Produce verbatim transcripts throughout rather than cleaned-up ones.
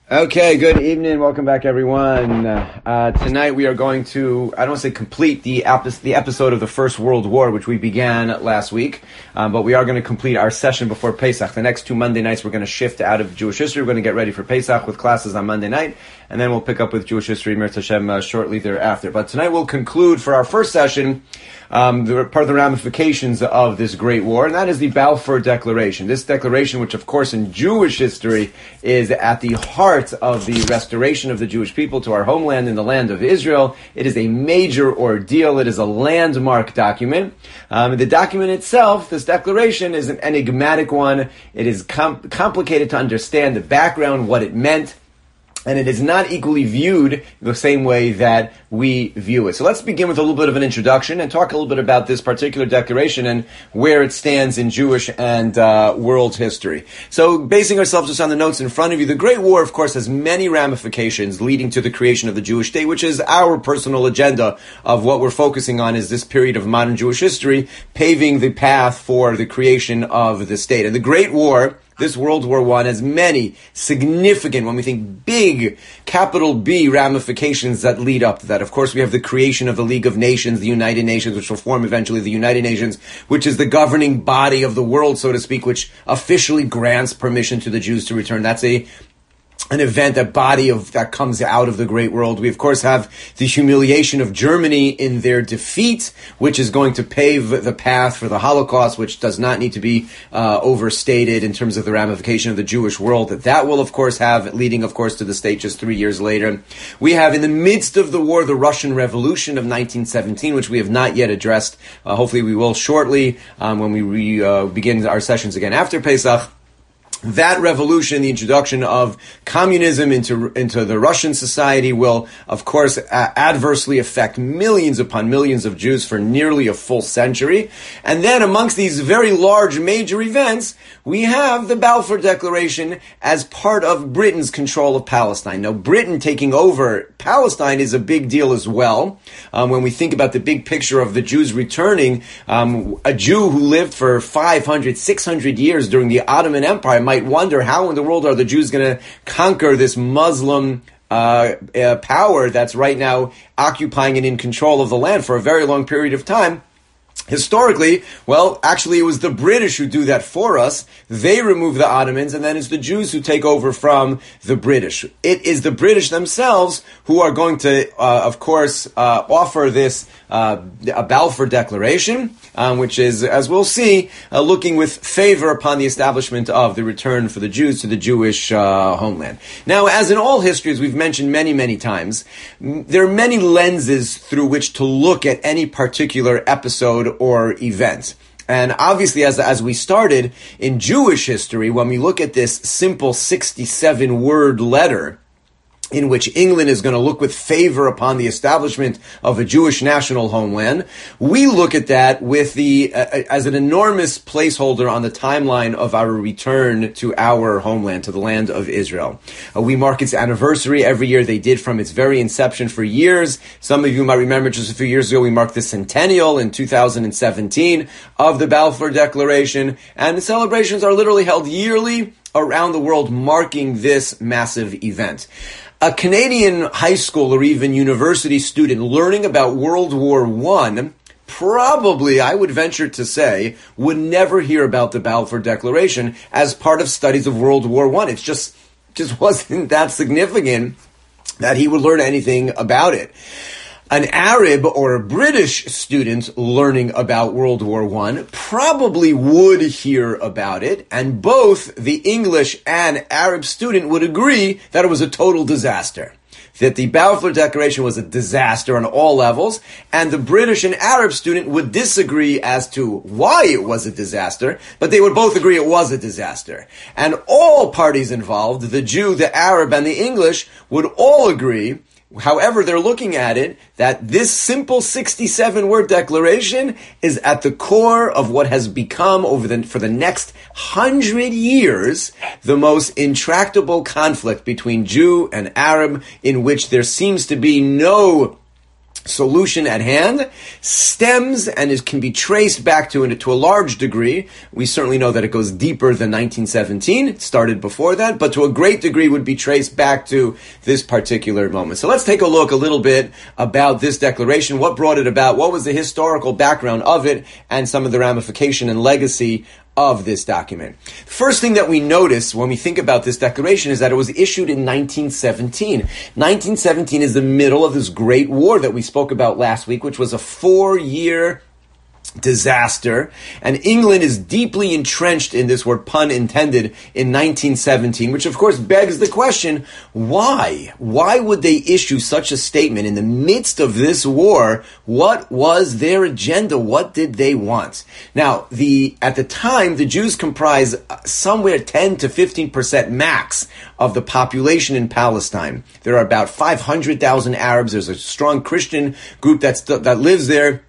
Okay, good evening. Welcome back, everyone. Uh, tonight we are going to, I don't want to say complete the, epi- the episode of the First World War, which we began last week, um, but we are going to complete our session before Pesach. The next two Monday nights we're going to shift out of Jewish history. We're going to get ready for Pesach with classes on Monday night, and then we'll pick up with Jewish history, Mirz Hashem, uh, shortly thereafter. But tonight we'll conclude for our first session Um, the, part of the ramifications of this great war, and that is the Balfour Declaration. This declaration, which of course in Jewish history is at the heart of the restoration of the Jewish people to our homeland in the land of Israel. It is a major ordeal. It is a landmark document. Um, the document itself, this declaration, is an enigmatic one. It is com- complicated to understand the background, what it meant, and it is not equally viewed the same way that we view it. So let's begin with a little bit of an introduction and talk a little bit about this particular declaration and where it stands in Jewish and uh, world history. So basing ourselves just on the notes in front of you, the Great War, of course, has many ramifications leading to the creation of the Jewish state, which is our personal agenda of what we're focusing on is this period of modern Jewish history, paving the path for the creation of the state. And the Great War, this World War One, has many significant, when we think big, capital B ramifications that lead up to that. Of course, we have the creation of the League of Nations, the United Nations, which will form eventually the United Nations, which is the governing body of the world, so to speak, which officially grants permission to the Jews to return. That's a an event, a body of that comes out of the great world. We, of course, have the humiliation of Germany in their defeat, which is going to pave the path for the Holocaust, which does not need to be uh, overstated in terms of the ramification of the Jewish world that that will, of course, have, leading, of course, to the state just three years later. We have, in the midst of the war, the Russian Revolution of nineteen seventeen, which we have not yet addressed. Uh, hopefully we will shortly um, when we re, uh, begin our sessions again after Pesach. That revolution, the introduction of communism into into the Russian society, will, of course, uh, adversely affect millions upon millions of Jews for nearly a full century. And then amongst these very large major events, we have the Balfour Declaration as part of Britain's control of Palestine. Now, Britain taking over Palestine is a big deal as well. Um, when we think about the big picture of the Jews returning, um, a Jew who lived for five hundred, six hundred years during the Ottoman Empire might wonder how in the world are the Jews going to conquer this Muslim uh, uh, power that's right now occupying and in control of the land for a very long period of time. Historically, well, actually it was the British who do that for us. They remove the Ottomans, and then it's the Jews who take over from the British. It is the British themselves who are going to, uh, of course, uh, offer this uh, a Balfour Declaration, um, which is, as we'll see, uh, looking with favor upon the establishment of the return for the Jews to the Jewish uh, homeland. Now, as in all history, as we've mentioned many, many times, there are many lenses through which to look at any particular episode or event. And obviously, as as we started in Jewish history, when we look at this simple sixty-seven word letter in which England is going to look with favor upon the establishment of a Jewish national homeland, we look at that with the uh, as an enormous placeholder on the timeline of our return to our homeland, to the land of Israel. Uh, we mark its anniversary every year. They did from its very inception for years. Some of you might remember just a few years ago we marked the centennial in two thousand seventeen of the Balfour Declaration, and the celebrations are literally held yearly around the world marking this massive event. A Canadian high school or even university student learning about World War One probably, I would venture to say, would never hear about the Balfour Declaration as part of studies of World War One. It's just, just wasn't that significant that he would learn anything about it. An Arab or a British student learning about World War One probably would hear about it, and both the English and Arab student would agree that it was a total disaster. That the Balfour Declaration was a disaster on all levels, and the British and Arab student would disagree as to why it was a disaster, but they would both agree it was a disaster. And all parties involved, the Jew, the Arab, and the English, would all agree, however they're looking at it, that this simple sixty-seven word declaration is at the core of what has become, over the for the next hundred years, the most intractable conflict between Jew and Arab, in which there seems to be no solution at hand stems and is, can be traced back to, to a large degree. We certainly know that it goes deeper than nineteen seventeen. It started before that, but to a great degree would be traced back to this particular moment. So let's take a look a little bit about this declaration, what brought it about, what was the historical background of it, and some of the ramification and legacy of this document. The first thing that we notice when we think about this declaration is that it was issued in nineteen seventeen. nineteen seventeen is the middle of this great war that we spoke about last week, which was a four-year disaster, and England is deeply entrenched in this, word pun intended, in nineteen seventeen, which of course begs the question, why? Why would they issue such a statement in the midst of this war? What was their agenda? What did they want? Now, the at the time, the Jews comprise somewhere ten to fifteen percent max of the population in Palestine. There are about five hundred thousand Arabs. There's a strong Christian group that's, that lives there.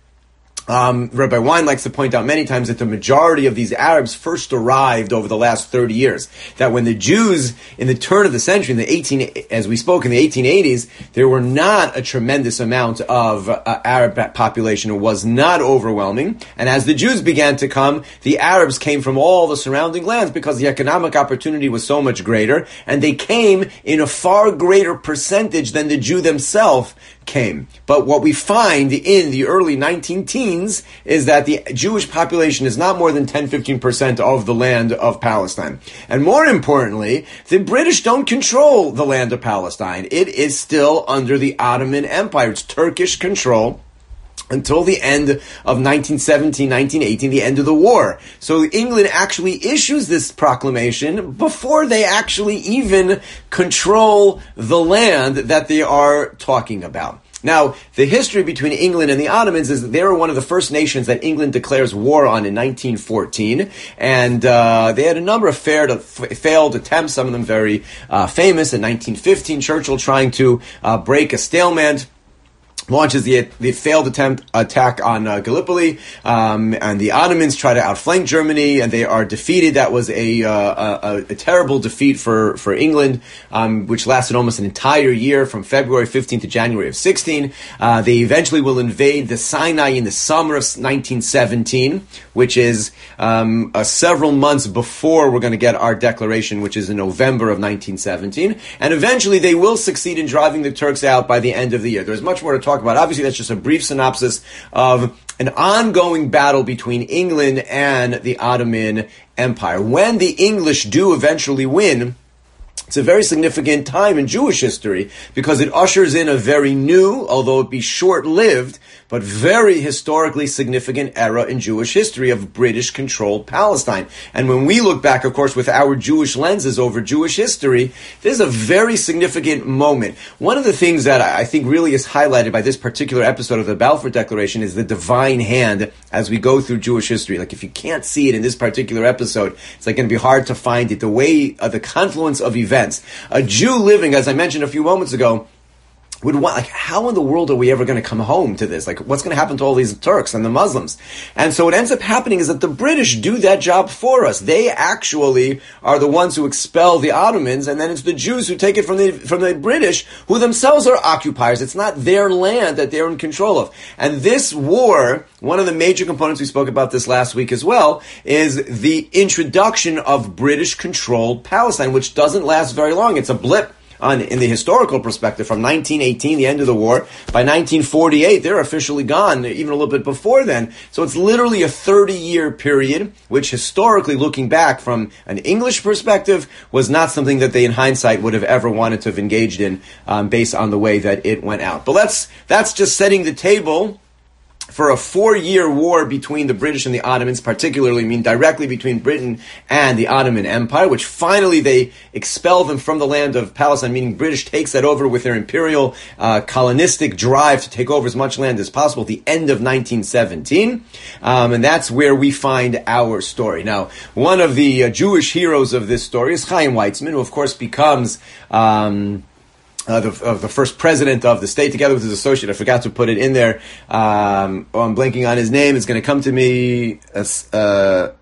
Um, Rabbi Wein likes to point out many times that the majority of these Arabs first arrived over the last thirty years. That when the Jews, in the turn of the century, in the eighteen, as we spoke in the eighteen eighties, there were not a tremendous amount of uh, Arab population. It was not overwhelming. And as the Jews began to come, the Arabs came from all the surrounding lands because the economic opportunity was so much greater, and they came in a far greater percentage than the Jew themselves came. But what we find in the early nineteen teens is that the Jewish population is not more than ten to fifteen percent of the land of Palestine. And more importantly, the British don't control the land of Palestine. It is still under the Ottoman Empire. It's Turkish control until the end of nineteen seventeen, nineteen eighteen, the end of the war. So England actually issues this proclamation before they actually even control the land that they are talking about. Now, the history between England and the Ottomans is that they were one of the first nations that England declares war on in nineteen fourteen, and uh, they had a number of failed, f- failed attempts, some of them very uh, famous. In nineteen fifteen, Churchill trying to uh, break a stalemate launches the the failed attempt attack on uh, Gallipoli, um, and the Ottomans try to outflank Germany, and they are defeated. That was a uh, a, a terrible defeat for for England, um, which lasted almost an entire year, from February fifteenth to January of sixteen. Uh, they eventually will invade the Sinai in the summer of nineteen seventeen, which is um, uh, several months before we're going to get our declaration, which is in November of nineteen seventeen. And eventually, they will succeed in driving the Turks out by the end of the year. There's much more to talk about. Obviously, that's just a brief synopsis of an ongoing battle between England and the Ottoman Empire. When the English do eventually win, it's a very significant time in Jewish history because it ushers in a very new, although it be short-lived, but very historically significant era in Jewish history of British-controlled Palestine. And when we look back, of course, with our Jewish lenses over Jewish history, there's a very significant moment. One of the things that I think really is highlighted by this particular episode of the Balfour Declaration is the divine hand as we go through Jewish history. Like, if you can't see it in this particular episode, it's like going to be hard to find it. The way, uh, the confluence of events. A Jew living, as I mentioned a few moments ago, would want, like, how in the world are we ever going to come home to this? Like, what's going to happen to all these Turks and the Muslims? And so what ends up happening is that the British do that job for us. They actually are the ones who expel the Ottomans, and then it's the Jews who take it from the from the British, who themselves are occupiers. It's not their land that they're in control of. And this war, one of the major components, we spoke about this last week as well, is the introduction of British-controlled Palestine, which doesn't last very long. It's a blip on in the historical perspective from nineteen eighteen, the end of the war. By nineteen forty-eight, they're officially gone, even a little bit before then. So it's literally a thirty-year period, which historically, looking back from an English perspective, was not something that they, in hindsight, would have ever wanted to have engaged in, um, based on the way that it went out. But let's that's just setting the table for a four-year war between the British and the Ottomans, particularly, I mean, directly between Britain and the Ottoman Empire, which finally they expel them from the land of Palestine, meaning British takes that over with their imperial uh, colonistic drive to take over as much land as possible at the end of nineteen seventeen. Um, and that's where we find our story. Now, one of the uh, Jewish heroes of this story is Chaim Weizmann, who, of course, becomes Um, Uh, the, uh, the first president of the state, together with his associate. I forgot to put it in there. Um, oh, I'm blanking on his name. It's going to come to me. As, uh,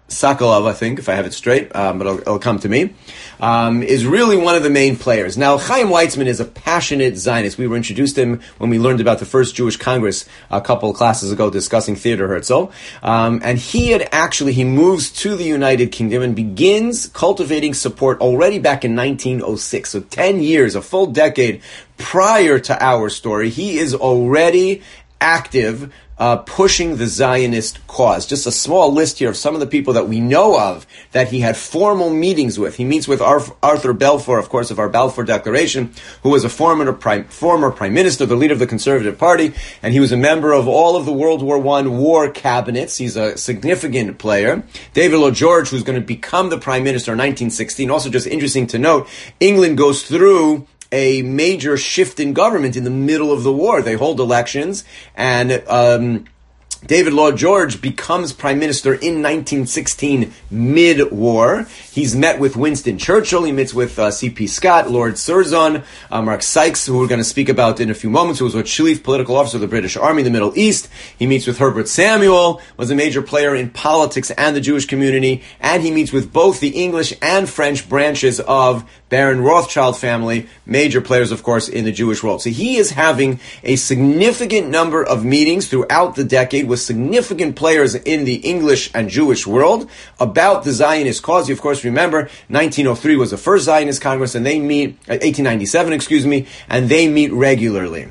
Sokolov, I think, if I have it straight, um, but it'll, it'll come to me, um, is really one of the main players. Now, Chaim Weizmann is a passionate Zionist. We were introduced to him when we learned about the first Jewish Congress a couple of classes ago discussing Theodor Herzl. Um, and he had actually, he moves to the United Kingdom and begins cultivating support already back in nineteen oh six. So ten years, a full decade prior to our story, he is already active Uh, pushing the Zionist cause. Just a small list here of some of the people that we know of that he had formal meetings with. He meets with Arth- Arthur Balfour, of course, of our Balfour Declaration, who was a former prime, former prime minister, the leader of the Conservative Party, and he was a member of all of the World War One war cabinets. He's a significant player. David Lloyd George, who's going to become the prime minister in nineteen sixteen. Also just interesting to note, England goes through a major shift in government in the middle of the war. They hold elections, and um, David Lloyd George becomes prime minister in nineteen sixteen, mid-war. He's met with Winston Churchill. He meets with uh, C P Scott, Lord Curzon, uh, Mark Sykes, who we're going to speak about in a few moments, who was a chief political officer of the British Army in the Middle East. He meets with Herbert Samuel, was a major player in politics and the Jewish community, and he meets with both the English and French branches of Baron Rothschild family, major players, of course, in the Jewish world. So he is having a significant number of meetings throughout the decade with significant players in the English and Jewish world about the Zionist cause. You, of course, remember, nineteen oh three was the first Zionist Congress, and they meet, uh, eighteen ninety-seven, excuse me, and they meet regularly.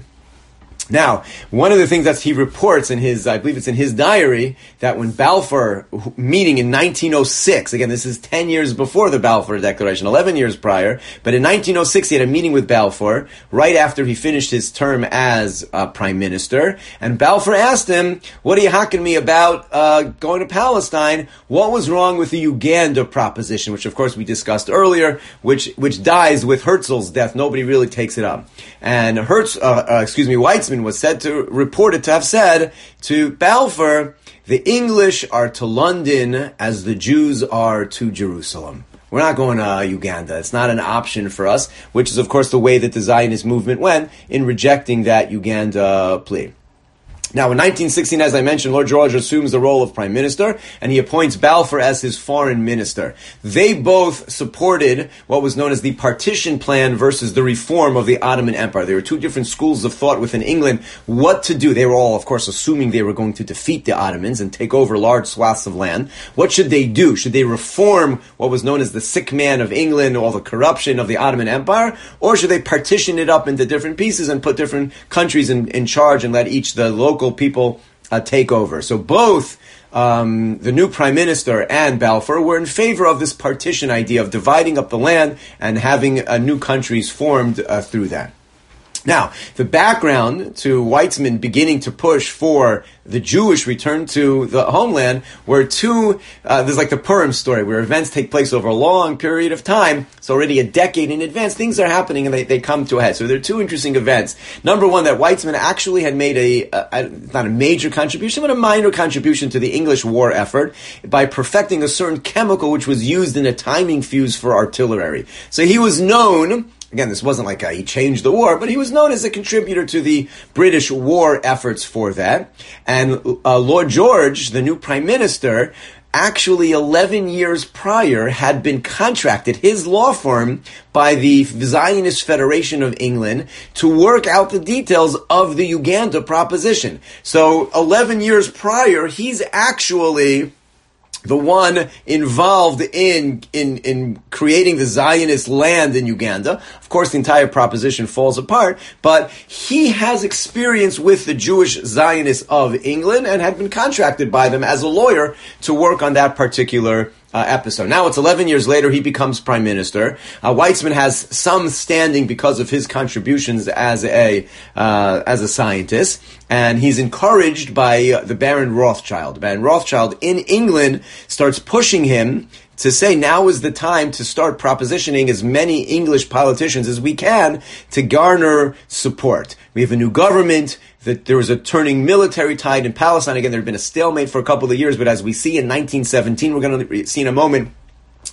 Now, one of the things that he reports in his, I believe it's in his diary, that when Balfour, meeting in nineteen oh six, again, this is ten years before the Balfour Declaration, eleven years prior, but in nineteen oh six he had a meeting with Balfour, right after he finished his term as uh, Prime Minister, and Balfour asked him, what are you hawking me about uh, going to Palestine? What was wrong with the Uganda proposition, which of course we discussed earlier, which which dies with Herzl's death. Nobody really takes it up. And Hertz, uh, uh, excuse me, Weizmann was said to, reported to have said to Balfour, the English are to London as the Jews are to Jerusalem. We're not going to Uganda. It's not an option for us, which is, of course, the way that the Zionist movement went in rejecting that Uganda plea. Now, in nineteen sixteen, as I mentioned, Lord George assumes the role of prime minister, and he appoints Balfour as his foreign minister. They both supported what was known as the partition plan versus the reform of the Ottoman Empire. There were two different schools of thought within England what to do. They were all, of course, assuming they were going to defeat the Ottomans and take over large swaths of land. What should they do? Should they reform what was known as the sick man of England, all the corruption of the Ottoman Empire, or should they partition it up into different pieces and put different countries in, in charge and let each the local people uh, take over? So both um, the new prime minister and Balfour were in favor of this partition idea of dividing up the land and having uh, new countries formed uh, through that. Now, the background to Weizmann beginning to push for the Jewish return to the homeland were two, uh, there's like the Purim story, where events take place over a long period of time. It's already a decade in advance. Things are happening and they, they come to a head. So there are two interesting events. Number one, that Weizmann actually had made a, a, a, not a major contribution, but a minor contribution to the English war effort by perfecting a certain chemical which was used in a timing fuse for artillery. So he was known... Again, this wasn't like a, he changed the war, but he was known as a contributor to the British war efforts for that. And uh, Lord George, the new prime minister, actually eleven years prior had been contracted, his law firm, by the Zionist Federation of England to work out the details of the Uganda proposition. So eleven years prior, he's actually the one involved in, in, in creating the Zionist land in Uganda. Of course, the entire proposition falls apart, but he has experience with the Jewish Zionists of England and had been contracted by them as a lawyer to work on that particular Uh, episode. Now it's eleven years later, he becomes prime minister. Uh, Weizmann has some standing because of his contributions as a uh, as a scientist, and he's encouraged by uh, the Baron Rothschild. Baron Rothschild in England starts pushing him to say now is the time to start propositioning as many English politicians as we can to garner support. We have a new government, that there was a turning military tide in Palestine. Again, there had been a stalemate for a couple of years, but as we see in nineteen seventeen, we're going to see in a moment,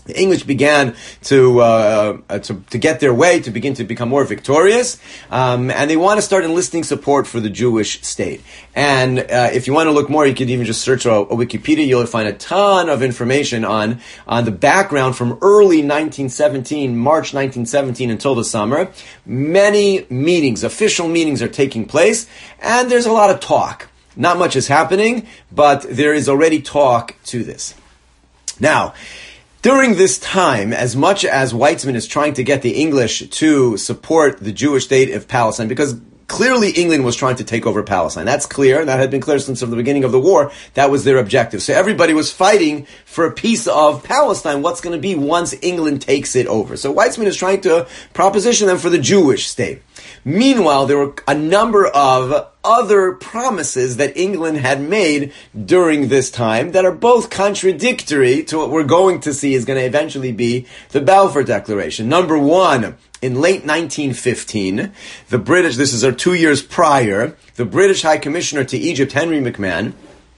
the English began to, uh, to to get their way, to begin to become more victorious, um, and they want to start enlisting support for the Jewish state. And uh, if you want to look more, you could even just search a, a Wikipedia. You'll find a ton of information on on the background from early nineteen seventeen, March nineteen seventeen, until the summer. Many meetings, official meetings, are taking place, and there's a lot of talk. Not much is happening, but there is already talk to this. Now, during this time, as much as Weizmann is trying to get the English to support the Jewish state of Palestine, because clearly England was trying to take over Palestine. That's clear, and that had been clear since the beginning of the war. That was their objective. So everybody was fighting for a piece of Palestine. What's going to be once England takes it over? So Weizmann is trying to proposition them for the Jewish state. Meanwhile, there were a number of other promises that England had made during this time that are both contradictory to what we're going to see is going to eventually be the Balfour Declaration. Number one, in late nineteen fifteen, the British, this is our two years prior, the British High Commissioner to Egypt, Henry McMahon,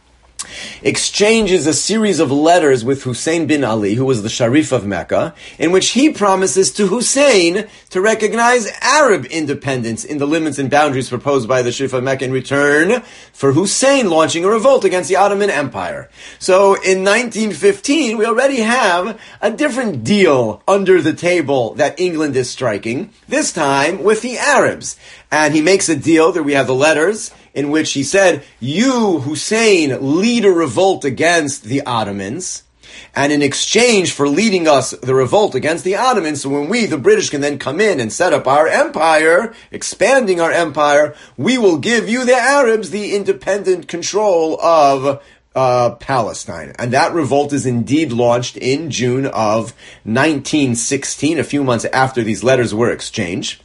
exchanges a series of letters with Hussein bin Ali, who was the Sharif of Mecca, in which he promises to Hussein to recognize Arab independence in the limits and boundaries proposed by the Sharif of Mecca in return for Hussein launching a revolt against the Ottoman Empire. So in nineteen fifteen, we already have a different deal under the table that England is striking, this time with the Arabs. And he makes a deal that we have the letters in which he said, you, Hussein, lead a revolt against the Ottomans, and in exchange for leading us the revolt against the Ottomans, so when we, the British, can then come in and set up our empire, expanding our empire, we will give you, the Arabs, the independent control of uh, Palestine. And that revolt is indeed launched in June of nineteen sixteen, a few months after these letters were exchanged.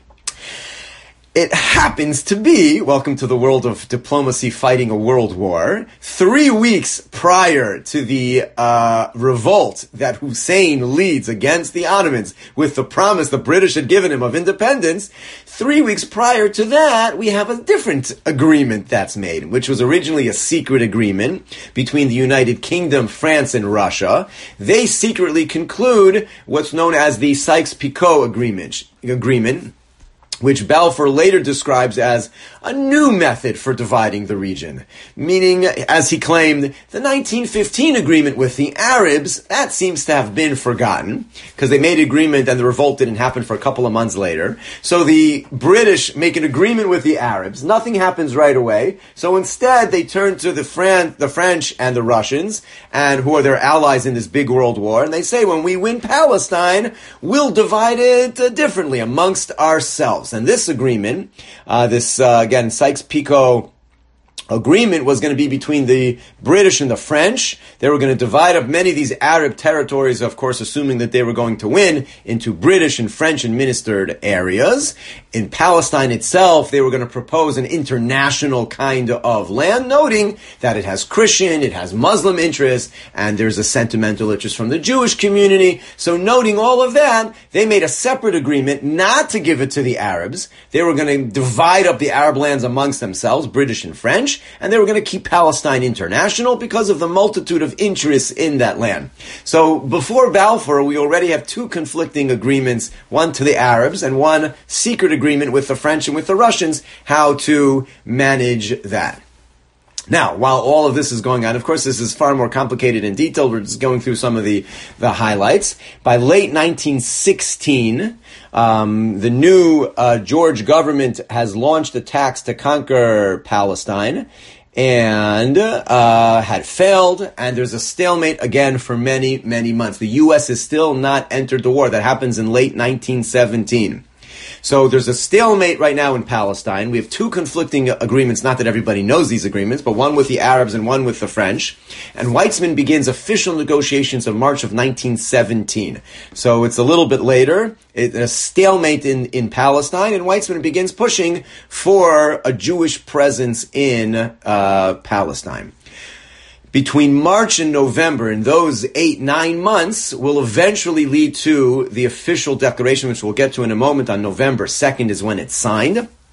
It happens to be, welcome to the world of diplomacy fighting a world war, three weeks prior to the uh, revolt that Hussein leads against the Ottomans with the promise the British had given him of independence, three weeks prior to that, we have a different agreement that's made, which was originally a secret agreement between the United Kingdom, France, and Russia. They secretly conclude what's known as the Sykes-Picot Agreement, agreement which Balfour later describes as a new method for dividing the region. Meaning, as he claimed, the nineteen fifteen agreement with the Arabs, that seems to have been forgotten, because they made an agreement and the revolt didn't happen for a couple of months later. So the British make an agreement with the Arabs. Nothing happens right away. So instead, they turn to the, Fran- the French and the Russians, and who are their allies in this big world war, and they say, when we win Palestine, we'll divide it uh, differently amongst ourselves. And this agreement, uh, this, uh, again, Sykes-Picot agreement was going to be between the British and the French. They were going to divide up many of these Arab territories, of course, assuming that they were going to win, into British and French administered areas. In Palestine itself, they were going to propose an international kind of land, noting that it has Christian, it has Muslim interests, and there's a sentimental interest from the Jewish community. So noting all of that, they made a separate agreement not to give it to the Arabs. They were going to divide up the Arab lands amongst themselves, British and French, and they were going to keep Palestine international because of the multitude of interests in that land. So before Balfour, we already have two conflicting agreements, one to the Arabs and one secret agreement with the French and with the Russians, how to manage that. Now, while all of this is going on, of course, this is far more complicated in detail. We're just going through some of the, the highlights. By late nineteen sixteen, um, the new uh, George government has launched attacks to conquer Palestine and uh, had failed, and there's a stalemate again for many, many months. The U S has still not entered the war. That happens in late nineteen seventeen. So there's a stalemate right now in Palestine. We have two conflicting agreements, not that everybody knows these agreements, but one with the Arabs and one with the French. And Weizmann begins official negotiations in March of nineteen seventeen. So it's a little bit later, it's a stalemate in, in Palestine, and Weizmann begins pushing for a Jewish presence in uh, Palestine. Between March and November, in those eight, nine months, will eventually lead to the official declaration, which we'll get to in a moment. On November second is when it's signed.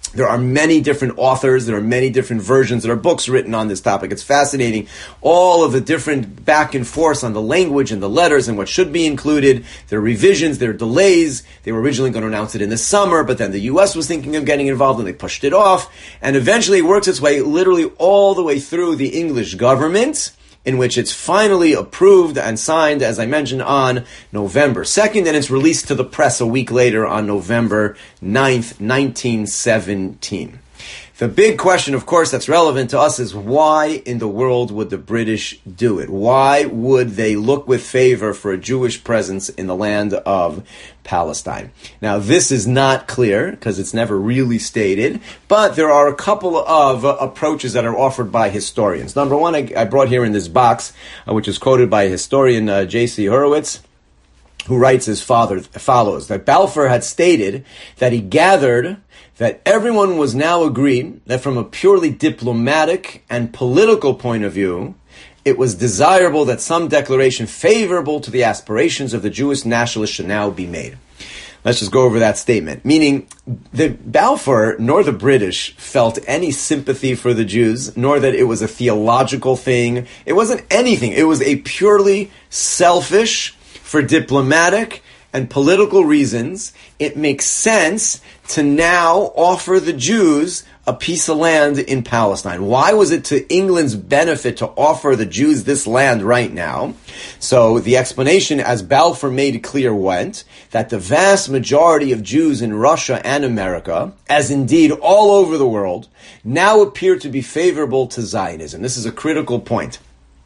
There are many different authors, there are many different versions, there are books written on this topic. It's fascinating, all of the different back and forth on the language and the letters and what should be included. There are revisions, there are delays. They were originally going to announce it in the summer, but then the U S was thinking of getting involved and they pushed it off. And eventually it works its way literally all the way through the English government, in which it's finally approved and signed, as I mentioned, on November second, and it's released to the press a week later on November ninth, nineteen seventeen. The big question, of course, that's relevant to us is why in the world would the British do it? Why would they look with favor for a Jewish presence in the land of Palestine? Now, this is not clear because it's never really stated, but there are a couple of uh, approaches that are offered by historians. Number one, I, I brought here in this box, uh, which is quoted by historian uh, J C Horowitz, who writes as father, follows, that Balfour had stated that he gathered that everyone was now agreed that from a purely diplomatic and political point of view, it was desirable that some declaration favorable to the aspirations of the Jewish nationalists should now be made. Let's just go over that statement. Meaning, the Balfour nor the British felt any sympathy for the Jews, nor that it was a theological thing. It wasn't anything. It was a purely selfish, for diplomatic and political reasons, it makes sense to now offer the Jews a piece of land in Palestine. Why was it to England's benefit to offer the Jews this land right now? So the explanation, as Balfour made clear, went that the vast majority of Jews in Russia and America, as indeed all over the world, now appear to be favorable to Zionism. This is a critical point.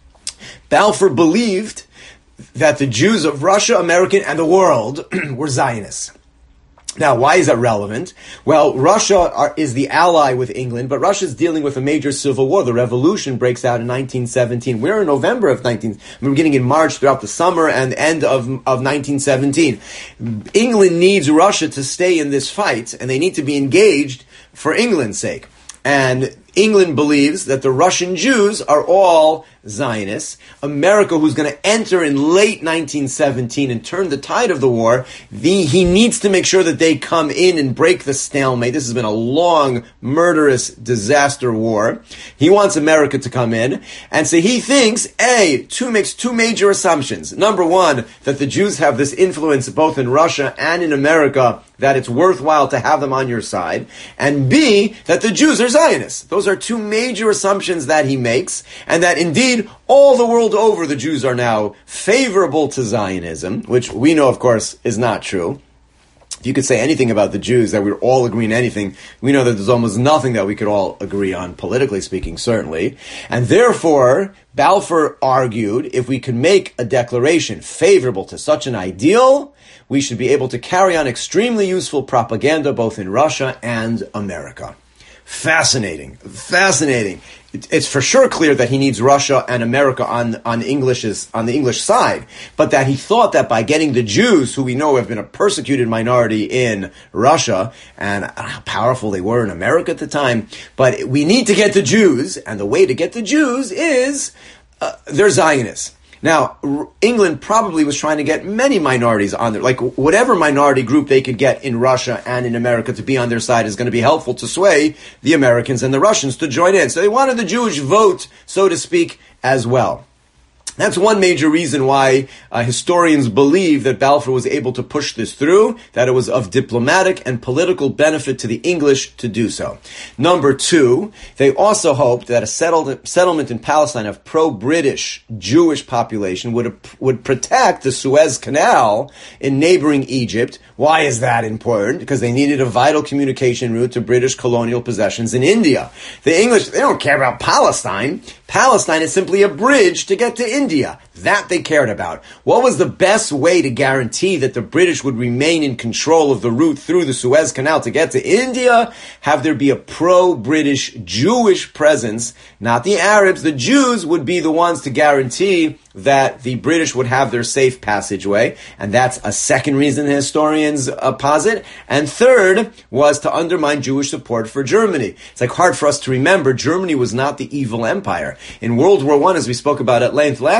Balfour believed that the Jews of Russia, America, and the world were Zionists. Now, why is that relevant? Well, Russia are, is the ally with England, but Russia is dealing with a major civil war. The revolution breaks out in nineteen seventeen. We're in November of nineteen, we're beginning in March throughout the summer and end of, of nineteen seventeen. England needs Russia to stay in this fight, and they need to be engaged for England's sake. And England believes that the Russian Jews are all Zionists. America, who's going to enter in late nineteen seventeen and turn the tide of the war, the, he needs to make sure that they come in and break the stalemate. This has been a long, murderous, disaster war. He wants America to come in. And so he thinks, A, two makes two major assumptions. Number one, that the Jews have this influence both in Russia and in America, that it's worthwhile to have them on your side. And B, that the Jews are Zionists. Those are two major assumptions that he makes, and that indeed all the world over the Jews are now favorable to Zionism, which we know, of course, is not true. If you could say anything about the Jews, that we're all agreeing on anything, we know that there's almost nothing that we could all agree on, politically speaking, certainly. And therefore, Balfour argued, if we could make a declaration favorable to such an ideal, we should be able to carry on extremely useful propaganda both in Russia and America. Fascinating. Fascinating. It's for sure clear that he needs Russia and America on, on English's, on the English side, but that he thought that by getting the Jews, who we know have been a persecuted minority in Russia, and how powerful they were in America at the time, but we need to get the Jews, and the way to get the Jews is, uh, they're Zionists. Now, England probably was trying to get many minorities on there. Like, whatever minority group they could get in Russia and in America to be on their side is going to be helpful to sway the Americans and the Russians to join in. So they wanted the Jewish vote, so to speak, as well. That's one major reason why uh, historians believe that Balfour was able to push this through, that it was of diplomatic and political benefit to the English to do so. Number two, they also hoped that a settled, settlement in Palestine of pro-British Jewish population would, would protect the Suez Canal in neighboring Egypt. Why is that important? Because they needed a vital communication route to British colonial possessions in India. The English, they don't care about Palestine. Palestine is simply a bridge to get to India. That they cared about. What was the best way to guarantee that the British would remain in control of the route through the Suez Canal to get to India? Have there be a pro-British Jewish presence, not the Arabs. The Jews would be the ones to guarantee that the British would have their safe passageway. And that's a second reason the historians uh, posit. And third was to undermine Jewish support for Germany. It's like hard for us to remember, Germany was not the evil empire. In World War One, as we spoke about at length last week,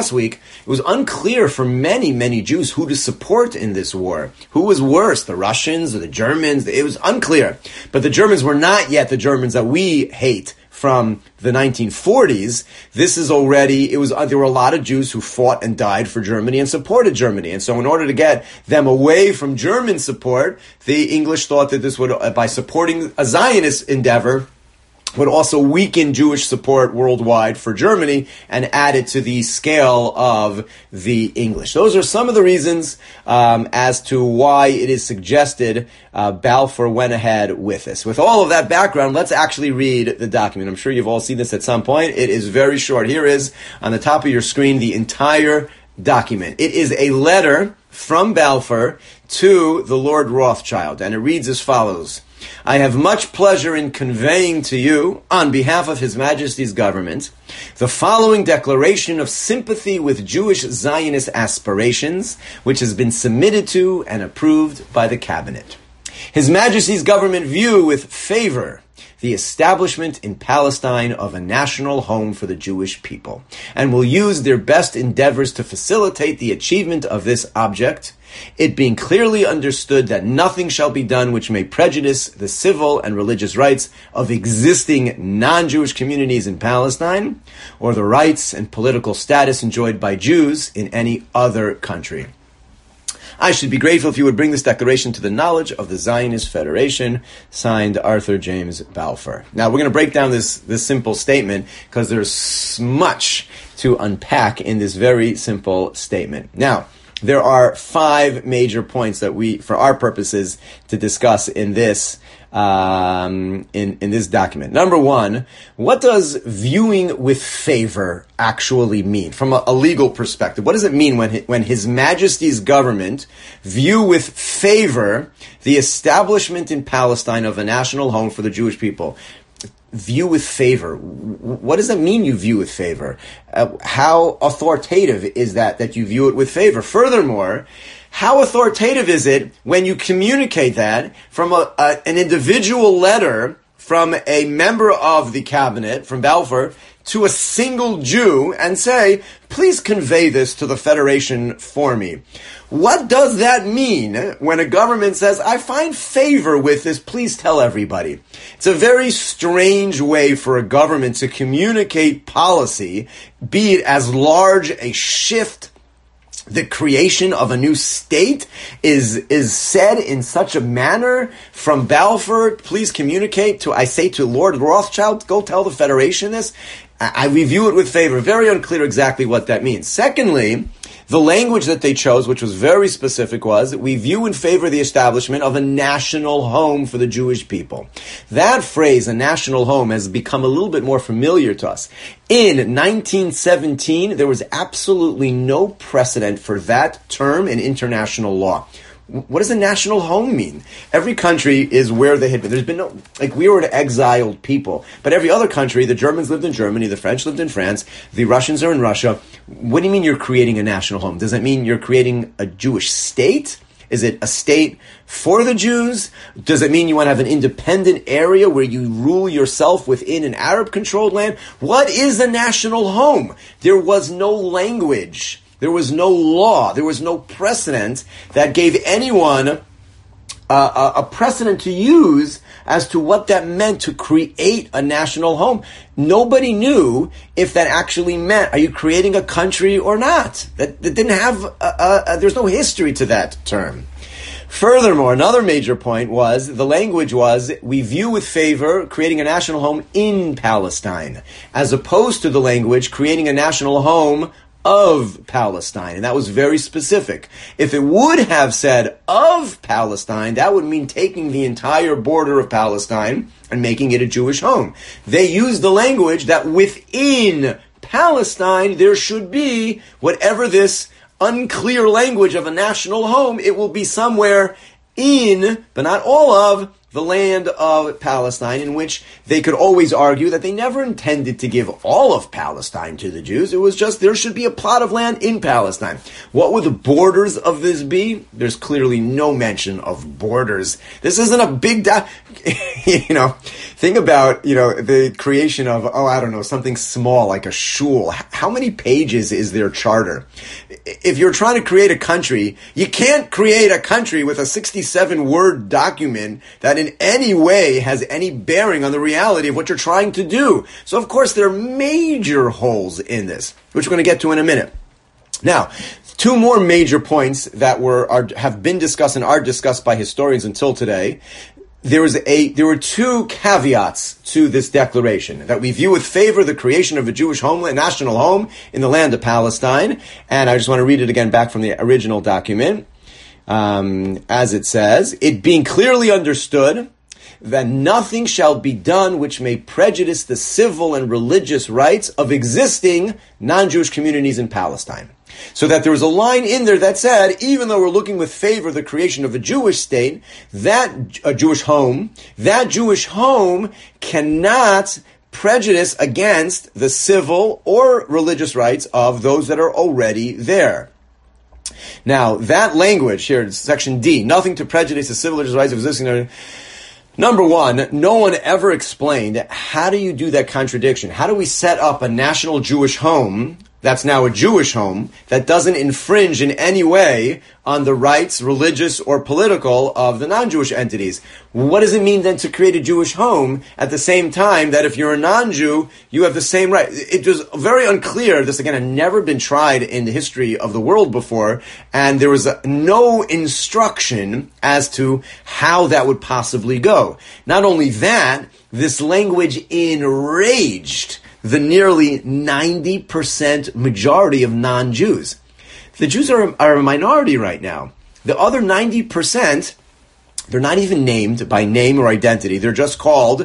it was unclear for many, many Jews who to support in this war. Who was worse, the Russians or the Germans? It was unclear. But the Germans were not yet the Germans that we hate from the nineteen forties. This is already, it was, there were a lot of Jews who fought and died for Germany and supported Germany. And so in order to get them away from German support, the English thought that this would, by supporting a Zionist endeavor, would also weaken Jewish support worldwide for Germany and add it to the scale of the English. Those are some of the reasons um, as to why it is suggested uh, Balfour went ahead with this. With all of that background, let's actually read the document. I'm sure you've all seen this at some point. It is very short. Here is, on the top of your screen, the entire document. It is a letter from Balfour to the Lord Rothschild, and it reads as follows. I have much pleasure in conveying to you, on behalf of His Majesty's government, the following declaration of sympathy with Jewish Zionist aspirations, which has been submitted to and approved by the Cabinet. His Majesty's government view with favor the establishment in Palestine of a national home for the Jewish people, and will use their best endeavors to facilitate the achievement of this object, it being clearly understood that nothing shall be done which may prejudice the civil and religious rights of existing non-Jewish communities in Palestine, or the rights and political status enjoyed by Jews in any other country. I should be grateful if you would bring this declaration to the knowledge of the Zionist Federation, signed Arthur James Balfour. Now, we're going to break down this, this simple statement because there's much to unpack in this very simple statement. Now, there are five major points that we, for our purposes, to discuss in this um, in, in this document. Number one, what does viewing with favor actually mean from a, a legal perspective? What does it mean when when His Majesty's government view with favor the establishment in Palestine of a national home for the Jewish people? View with favor. What does it mean you view with favor? Uh, how authoritative is that, that you view it with favor? Furthermore, how authoritative is it when you communicate that from a, a, an individual letter from a member of the cabinet, from Balfour, to a single Jew and say, please convey this to the Federation for me? What does that mean when a government says, I find favor with this, please tell everybody? It's a very strange way for a government to communicate policy, be it as large a shift, the creation of a new state is is said in such a manner from Balfour, please communicate to, I say to Lord Rothschild, go tell the Federation this. I, I review it with favor. Very unclear exactly what that means. Secondly, the language that they chose, which was very specific, was, we view in favor the establishment of a national home for the Jewish people. That phrase, a national home, has become a little bit more familiar to us. In nineteen seventeen, there was absolutely no precedent for that term in international law. What does a national home mean? Every country is where they had been. There's been no, like, we were an exiled people. But every other country, the Germans lived in Germany, the French lived in France, the Russians are in Russia. What do you mean you're creating a national home? Does that mean you're creating a Jewish state? Is it a state for the Jews? Does it mean you want to have an independent area where you rule yourself within an Arab-controlled land? What is a national home? There was no language. There was no law. There was no precedent that gave anyone uh, a, a precedent to use as to what that meant to create a national home. Nobody knew if that actually meant, are you creating a country or not? That, that didn't have, a, a, a, there's no history to that term. Furthermore, another major point was, the language was, we view with favor creating a national home in Palestine, as opposed to the language creating a national home of Palestine. And that was very specific. If it would have said of Palestine, that would mean taking the entire border of Palestine and making it a Jewish home. They used the language that within Palestine there should be whatever this unclear language of a national home, it will be somewhere in, but not all of, the land of Palestine, in which they could always argue that they never intended to give all of Palestine to the Jews. It was just there should be a plot of land in Palestine. What would the borders of this be? There's clearly no mention of borders. This isn't a big, da- you know, think about, you know, the creation of, oh, I don't know, something small like a shul. How many pages is their charter? If you're trying to create a country, you can't create a country with a sixty-seven word document that in any way has any bearing on the reality of what you're trying to do. So of course there are major holes in this, which we're going to get to in a minute. Now, two more major points that were are, have been discussed and are discussed by historians until today. There was a there were two caveats to this declaration: that we view with favor the creation of a Jewish homeland, national home in the land of Palestine. And I just want to read it again back from the original document. Um, as it says, it being clearly understood that nothing shall be done which may prejudice the civil and religious rights of existing non-Jewish communities in Palestine. So that there was a line in there that said, even though we're looking with favor the creation of a Jewish state, that a Jewish home, that Jewish home cannot prejudice against the civil or religious rights of those that are already there. Now, that language here, section D, nothing to prejudice the civil religious rights of existing. Number one, no one ever explained how do you do that contradiction? How do we set up a national Jewish home that's now a Jewish home that doesn't infringe in any way on the rights, religious or political, of the non-Jewish entities? What does it mean then to create a Jewish home at the same time that if you're a non-Jew, you have the same right? It was very unclear. This, again, had never been tried in the history of the world before, and there was no instruction as to how that would possibly go. Not only that, this language enraged the nearly ninety percent majority of non-Jews. The Jews are, are a minority right now. The other ninety percent, they're not even named by name or identity. They're just called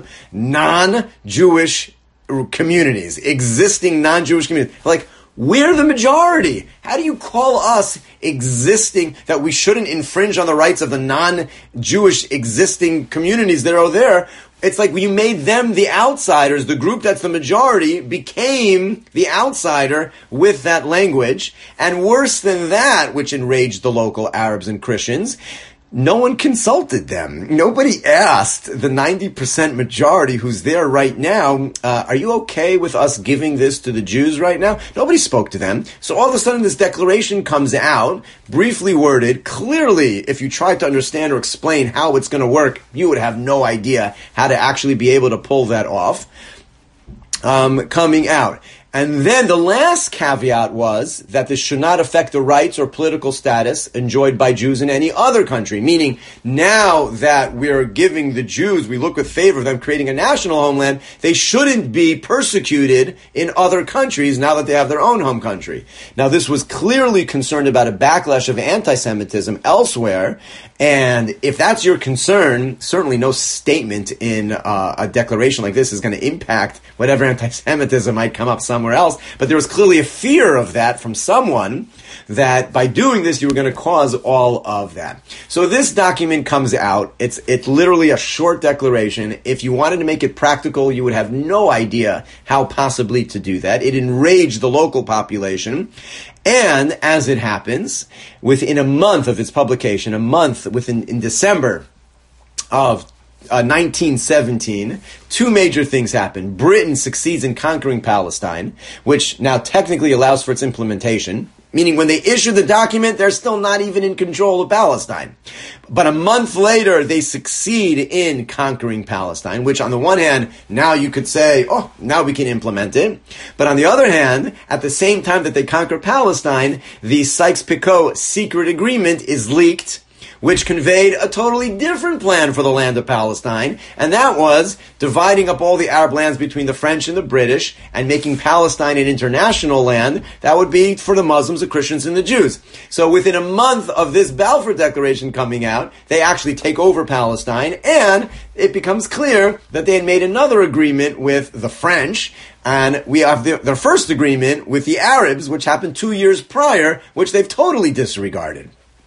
non-Jewish communities, existing non-Jewish communities. Like, we're the majority. How do you call us existing, that we shouldn't infringe on the rights of the non-Jewish existing communities that are there? It's like you made them the outsiders. The group that's the majority became the outsider with that language. And worse than that, which enraged the local Arabs and Christians, no one consulted them. Nobody asked the ninety percent majority who's there right now, uh, are you okay with us giving this to the Jews right now? Nobody spoke to them. So all of a sudden this declaration comes out, briefly worded. Clearly, if you tried to understand or explain how it's going to work, you would have no idea how to actually be able to pull that off, um, coming out. And then the last caveat was that this should not affect the rights or political status enjoyed by Jews in any other country. Meaning, now that we're giving the Jews, we look with favor of them creating a national homeland, they shouldn't be persecuted in other countries now that they have their own home country. Now, this was clearly concerned about a backlash of anti-Semitism elsewhere. And if that's your concern, certainly no statement in uh, a declaration like this is going to impact whatever anti-Semitism might come up somewhere else. But there was clearly a fear of that from someone, that by doing this, you were going to cause all of that. So this document comes out. It's it's literally a short declaration. If you wanted to make it practical, you would have no idea how possibly to do that. It enraged the local population. And as it happens, within a month of its publication, a month within in December of Uh, nineteen seventeen, two major things happen. Britain succeeds in conquering Palestine, which now technically allows for its implementation, meaning when they issue the document, they're still not even in control of Palestine. But a month later, they succeed in conquering Palestine, which on the one hand, now you could say, oh, now we can implement it. But on the other hand, at the same time that they conquer Palestine, the Sykes-Picot secret agreement is leaked, which conveyed a totally different plan for the land of Palestine, and that was dividing up all the Arab lands between the French and the British and making Palestine an international land that would be for the Muslims, the Christians, and the Jews. So within a month of this Balfour Declaration coming out, they actually take over Palestine, and it becomes clear that they had made another agreement with the French, and we have the, their first agreement with the Arabs, which happened two years prior, which they've totally disregarded.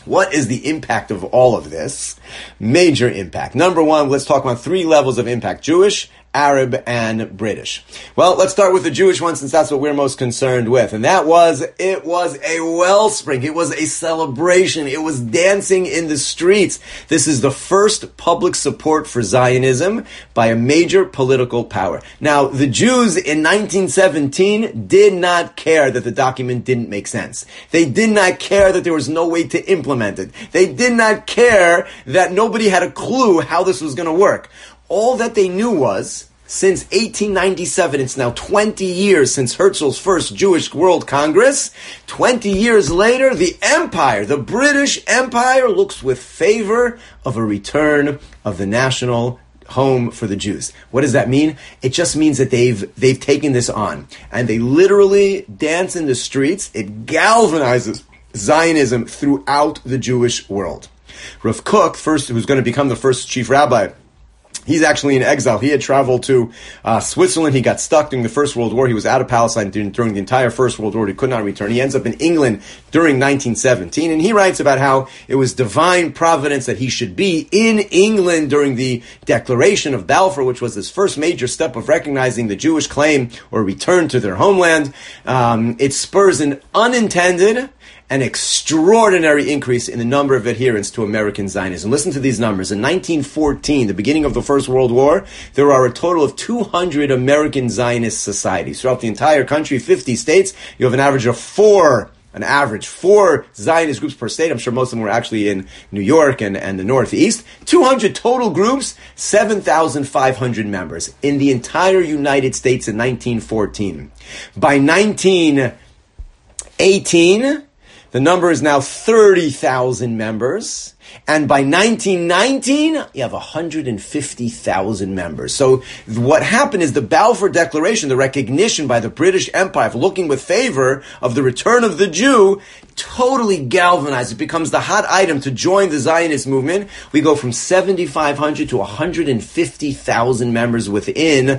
What is the impact of all of this? Major impact. Number one, let's talk about three levels of impact: Jewish, Arab, and British. Well, let's start with the Jewish one, since that's what we're most concerned with. And that was, it was a wellspring. It was a celebration. It was dancing in the streets. This is the first public support for Zionism by a major political power. Now, the Jews in nineteen seventeen did not care that the document didn't make sense. They did not care that there was no way to implement it. They did not care that nobody had a clue how this was going to work. All that they knew was, since eighteen ninety-seven, it's now twenty years since Herzl's first Jewish World Congress, twenty years later, the empire, the British Empire, looks with favor of a return of the national home for the Jews. What does that mean? It just means that they've they've taken this on, and they literally dance in the streets. It galvanizes Zionism throughout the Jewish world. Rav Kook, first, who's going to become the first chief rabbi, he's actually in exile. He had traveled to uh, Switzerland. He got stuck during the First World War. He was out of Palestine during, during the entire First World War. He could not return. He ends up in England during nineteen seventeen, and he writes about how it was divine providence that he should be in England during the Declaration of Balfour, which was his first major step of recognizing the Jewish claim or return to their homeland. Um, it spurs an unintended an extraordinary increase in the number of adherents to American Zionism. Listen to these numbers. In nineteen fourteen, the beginning of the First World War, there are a total of two hundred American Zionist societies. Throughout the entire country, fifty states, you have an average of four, an average, four Zionist groups per state. I'm sure most of them were actually in New York and, and the Northeast. two hundred total groups, seven thousand five hundred members in the entire United States in nineteen fourteen. By nineteen eighteen, the number is now thirty thousand members. And by nineteen nineteen, you have one hundred fifty thousand members. So what happened is the Balfour Declaration, the recognition by the British Empire of looking with favor of the return of the Jew, totally galvanized. It becomes the hot item to join the Zionist movement. We go from seventy-five hundred to one hundred fifty thousand members within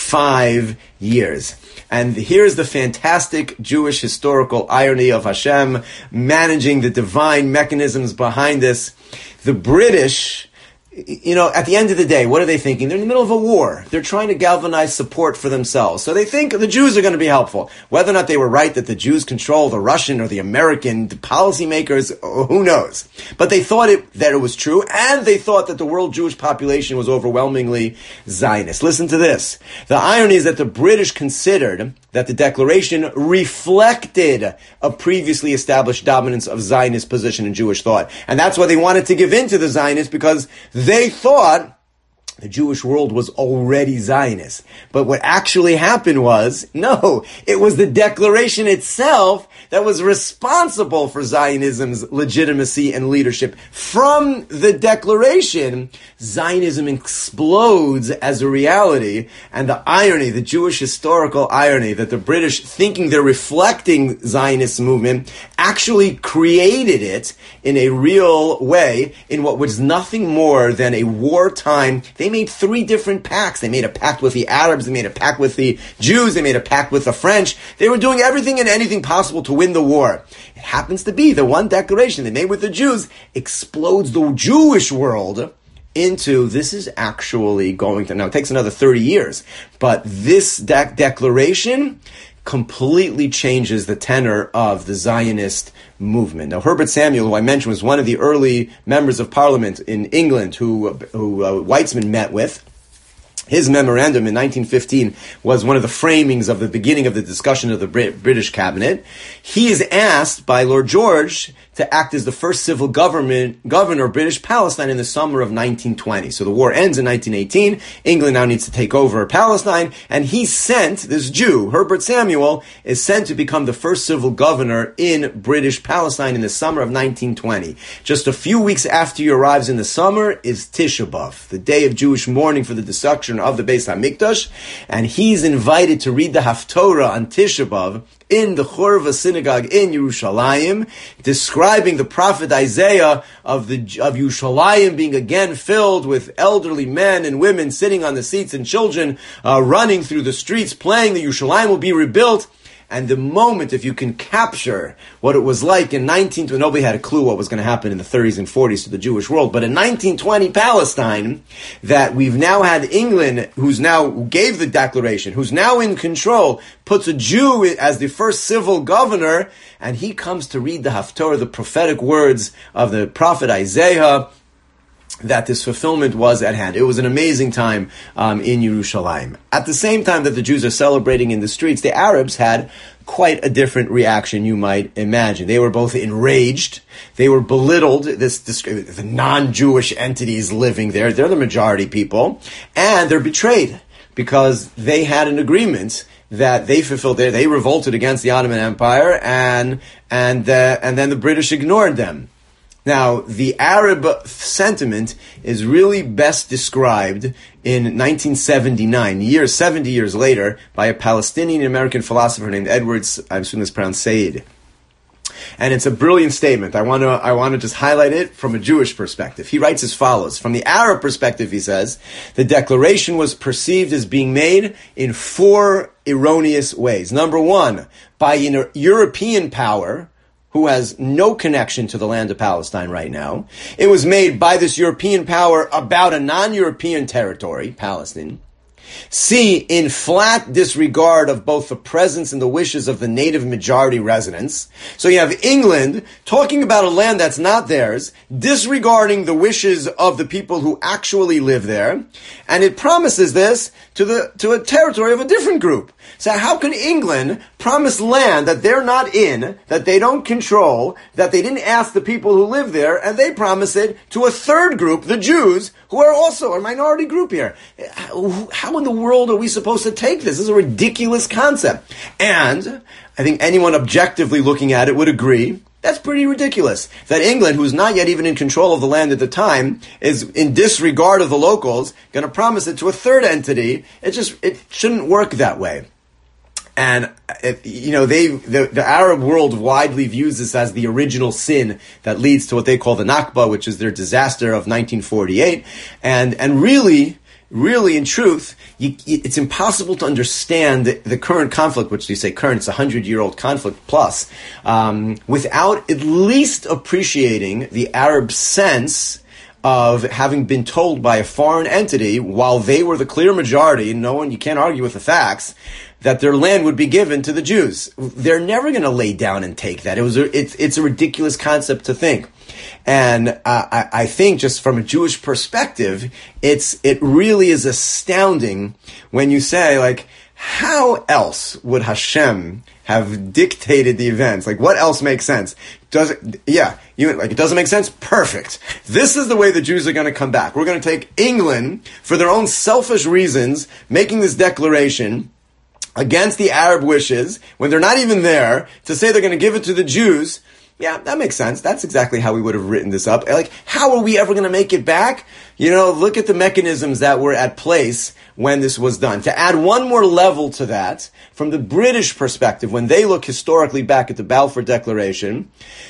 five years. And here's the fantastic Jewish historical irony of Hashem managing the divine mechanisms behind this. The British, you know, at the end of the day, what are they thinking? They're in the middle of a war. They're trying to galvanize support for themselves. So they think the Jews are going to be helpful. Whether or not they were right that the Jews control the Russian or the American policymakers, who knows? But they thought it, that it was true, and they thought that the world Jewish population was overwhelmingly Zionist. Listen to this. The irony is that the British considered that the declaration reflected a previously established dominance of Zionist position in Jewish thought. And that's why they wanted to give in to the Zionists, because they thought the Jewish world was already Zionist. But what actually happened was, no, it was the declaration itself that was responsible for Zionism's legitimacy and leadership. From the declaration, Zionism explodes as a reality, and the irony, the Jewish historical irony, that the British, thinking they're reflecting Zionist movement, actually created it in a real way in what was nothing more than a wartime. They made three different pacts. They made a pact with the Arabs, they made a pact with the Jews, they made a pact with the French. They were doing everything and anything possible to win the war. It happens to be the one declaration they made with the Jews explodes the Jewish world into, this is actually going to, now it takes another thirty years, but this de- declaration completely changes the tenor of the Zionist movement. Now, Herbert Samuel, who I mentioned, was one of the early members of parliament in England who, who uh, Weizmann met with. His memorandum in nineteen fifteen was one of the framings of the beginning of the discussion of the Brit- British cabinet. He is asked by Lord George to act as the first civil government governor of British Palestine in the summer of nineteen twenty. So the war ends in nineteen eighteen. England now needs to take over Palestine, and he's sent, this Jew, Herbert Samuel, is sent to become the first civil governor in British Palestine in the summer of nineteen twenty. Just a few weeks after he arrives in the summer is Tisha B'Av, the day of Jewish mourning for the destruction of the Beis HaMikdash, and he's invited to read the Haftorah on Tisha B'Av in the Churva synagogue in Yerushalayim, describing the prophet Isaiah of the of Yerushalayim being again filled with elderly men and women sitting on the seats and children uh, running through the streets, playing. The Yerushalayim will be rebuilt. And the moment, if you can capture what it was like in nineteen twenty, nobody had a clue what was going to happen in the thirties and forties to the Jewish world, but in nineteen twenty Palestine, that we've now had England, who's now, who gave the declaration, who's now in control, puts a Jew as the first civil governor, and he comes to read the Haftorah, the prophetic words of the prophet Isaiah, that this fulfillment was at hand. It was an amazing time um, in Yerushalayim. At the same time that the Jews are celebrating in the streets, the Arabs had quite a different reaction, you might imagine. They were both enraged, they were belittled, this, this the non-Jewish entities living there, they're the majority people, and they're betrayed because they had an agreement that they fulfilled. They, they revolted against the Ottoman Empire, and and uh, and then the British ignored them. Now, the Arab sentiment is really best described in nineteen seventy-nine, years, seventy years later, by a Palestinian-American philosopher named Edward, I'm assuming it's pronounced Said. And it's a brilliant statement. I want to, I want to just highlight it from a Jewish perspective. He writes as follows. From the Arab perspective, he says, the declaration was perceived as being made in four erroneous ways. Number one, by a European power who has no connection to the land of Palestine right now. It was made by this European power about a non-European territory, Palestine. C, in flat disregard of both the presence and the wishes of the native majority residents. So you have England talking about a land that's not theirs, disregarding the wishes of the people who actually live there, and it promises this to the to a territory of a different group. So how can England promise land that they're not in, that they don't control, that they didn't ask the people who live there, and they promise it to a third group, the Jews, who are also a minority group here? How in the world are we supposed to take this? This is a ridiculous concept. And I think anyone objectively looking at it would agree that's pretty ridiculous. That England, who's not yet even in control of the land at the time, is in disregard of the locals, going to promise it to a third entity. It just, it shouldn't work that way. And, it, you know, they, the, the Arab world widely views this as the original sin that leads to what they call the Nakba, which is their disaster of nineteen forty-eight. And, and really, Really, in truth, you, it's impossible to understand the, the current conflict, which they say current, it's a hundred-year-old conflict plus, um, without at least appreciating the Arab sense of having been told by a foreign entity, while they were the clear majority, and no one, you can't argue with the facts, that their land would be given to the Jews. They're never going to lay down and take that. It was a, it's, it's a ridiculous concept to think. And uh, I, I think just from a Jewish perspective, it's it really is astounding when you say, like, how else would Hashem have dictated the events? Like, what else makes sense? Does it, yeah, you, like, it doesn't make sense? Perfect. This is the way the Jews are going to come back. We're going to take England, for their own selfish reasons, making this declaration against the Arab wishes, when they're not even there, to say they're going to give it to the Jews. Yeah, that makes sense. That's exactly how we would have written this up. Like, how are we ever going to make it back? You know, look at the mechanisms that were at place when this was done. To add one more level to that, from the British perspective, when they look historically back at the Balfour Declaration,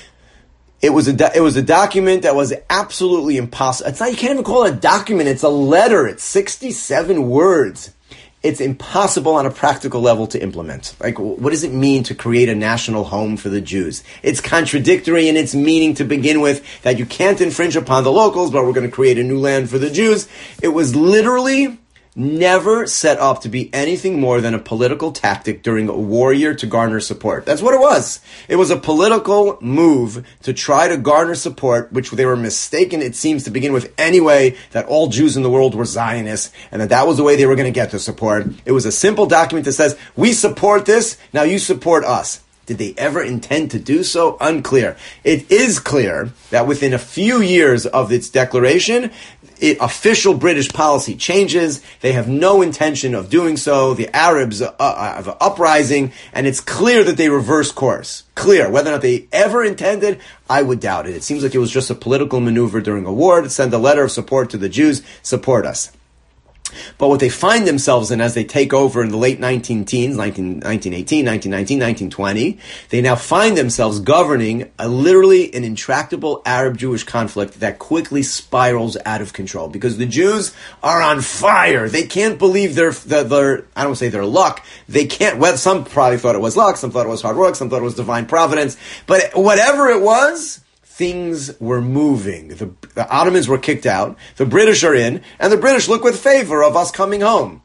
it was a do- it was a document that was absolutely impossible. It's not, you can't even call it a document. It's a letter. It's sixty-seven words. It's impossible on a practical level to implement. Like, what does it mean to create a national home for the Jews? It's contradictory in its meaning to begin with, that you can't infringe upon the locals, but we're going to create a new land for the Jews. It was literally never set up to be anything more than a political tactic during a war year to garner support. That's what it was. It was a political move to try to garner support, which they were mistaken, it seems, to begin with anyway, that all Jews in the world were Zionists, and that that was the way they were going to get the support. It was a simple document that says, we support this, now you support us. Did they ever intend to do so? Unclear. It is clear that within a few years of its declaration, It, official British policy changes. They have no intention of doing so. The Arabs uh, have an uprising, and it's clear that they reverse course. Clear. Whether or not they ever intended, I would doubt it. It seems like it was just a political maneuver during a war to send a letter of support to the Jews. Support us. But what they find themselves in as they take over in the late nineteen teens, nineteen, nineteen eighteen, nineteen nineteen, nineteen twenty, they now find themselves governing a literally an intractable Arab-Jewish conflict that quickly spirals out of control because the Jews are on fire. They can't believe their, their, their I don't say their luck. They can't, well, some probably thought it was luck, some thought it was hard work, some thought it was divine providence, but whatever it was, things were moving. The, the Ottomans were kicked out, the British are in, and the British look with favor of us coming home.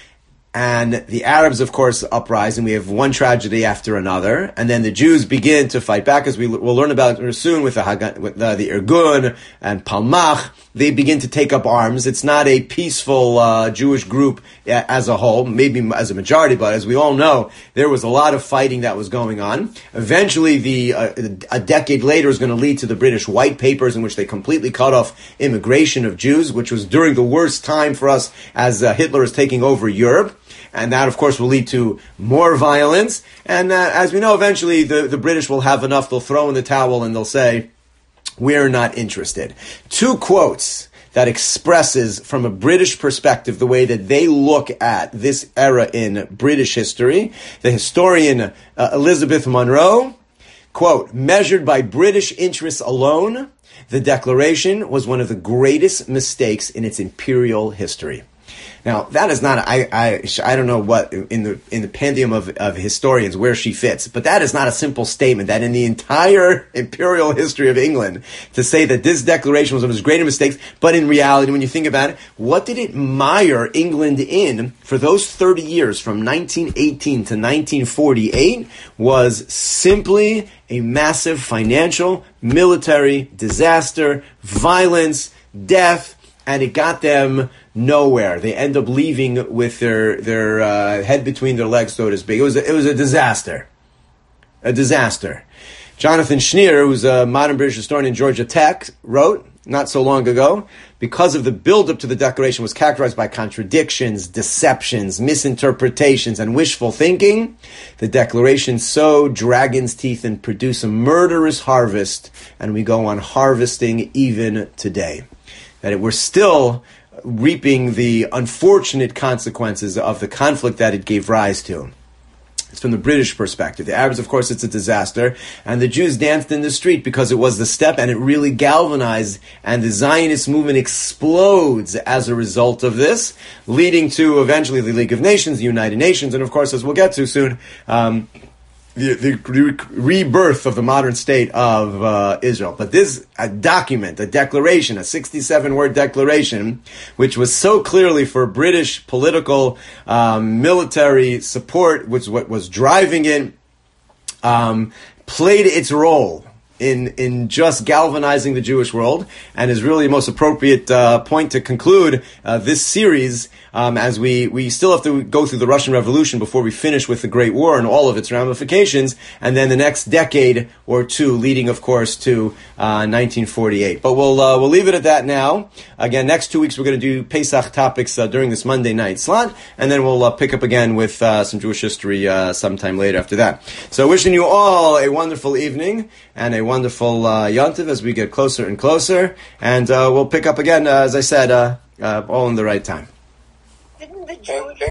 And the Arabs, of course, uprise, and we have one tragedy after another. And then the Jews begin to fight back, as we will learn about soon with the, Hagan, with the, the Irgun and Palmach. They begin to take up arms. It's not a peaceful uh, Jewish group as a whole, maybe as a majority, but as we all know, there was a lot of fighting that was going on. Eventually, the uh, a decade later is going to lead to the British White Papers, in which they completely cut off immigration of Jews, which was during the worst time for us as uh, Hitler is taking over Europe. And that, of course, will lead to more violence. And uh, as we know, eventually the, the British will have enough. They'll throw in the towel and they'll say, we're not interested. Two quotes that expresses from a British perspective the way that they look at this era in British history. The historian uh, Elizabeth Monroe, quote, measured by British interests alone, the Declaration was one of the greatest mistakes in its imperial history. Now, that is not, I, I, I don't know what, in the, in the pantheon of, of historians, where she fits, but that is not a simple statement that in the entire imperial history of England, to say that this declaration was one of its greatest mistakes, but in reality, when you think about it, what did it mire England in for those thirty years, from nineteen eighteen to nineteen forty-eight, was simply a massive financial, military disaster, violence, death, and it got them nowhere. They end up leaving with their their uh, head between their legs, so to speak. It was a, it was a disaster, a disaster. Jonathan Schneer, who's a modern British historian in Georgia Tech, wrote not so long ago, because of the build-up to the Declaration was characterized by contradictions, deceptions, misinterpretations, and wishful thinking, the Declaration sowed dragon's teeth and produced a murderous harvest, and we go on harvesting even today. That it, we're still reaping the unfortunate consequences of the conflict that it gave rise to. It's from the British perspective. The Arabs, of course, it's a disaster. And the Jews danced in the street because it was the step, and it really galvanized, and the Zionist movement explodes as a result of this, leading to eventually the League of Nations, the United Nations, and of course, as we'll get to soon, um, The, the re- rebirth of the modern state of uh, Israel. But this a document, a declaration, a sixty-seven word declaration, which was so clearly for British political, um, military support, which what was driving it, um, played its role in in just galvanizing the Jewish world, and is really the most appropriate uh, point to conclude uh, this series, um, as we, we still have to go through the Russian Revolution before we finish with the Great War and all of its ramifications, and then the next decade or two leading, of course, to uh, nineteen forty-eight. But we'll uh, we'll leave it at that now. Again, next two weeks we're going to do Pesach topics uh, during this Monday night slot, and then we'll uh, pick up again with uh, some Jewish history uh, sometime later after that. So wishing you all a wonderful evening and a wonderful uh, Yontiv as we get closer and closer, and uh, we'll pick up again, uh, as I said, uh, uh, all in the right time. Didn't the Jews